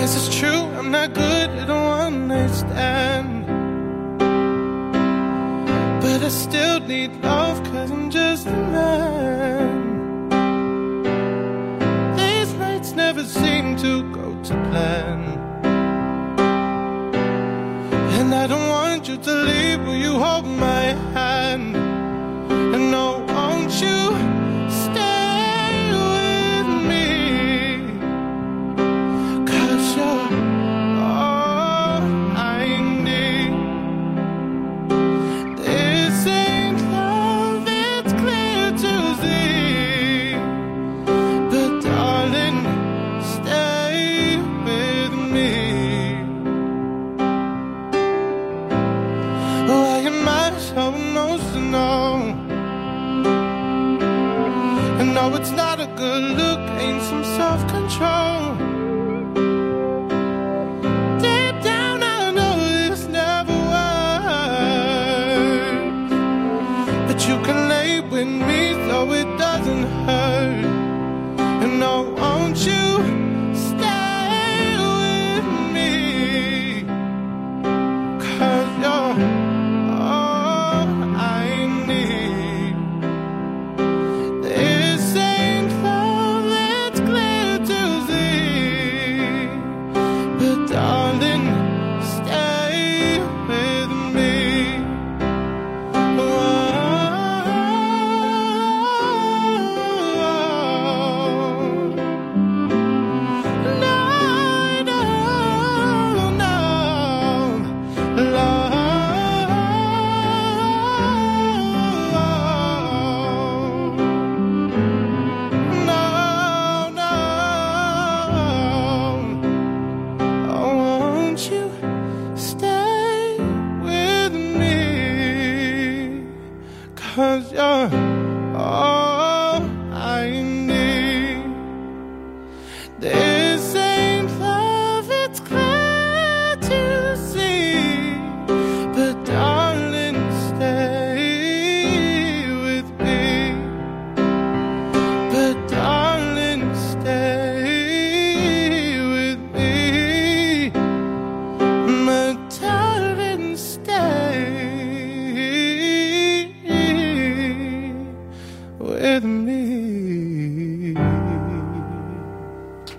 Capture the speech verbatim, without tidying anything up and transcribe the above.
This is true, I'm not good at a one night stand, but I still need love, cause I'm just a man. These nights never seem to go to plan, and I don't want you to leave. Will you hold my hand? And no, won't you stay with me? Cause you're all I need. This ain't love, it's clear to see, but darling, stay with me. Why am I so emotional? And no, it's not a good look, ain't some soft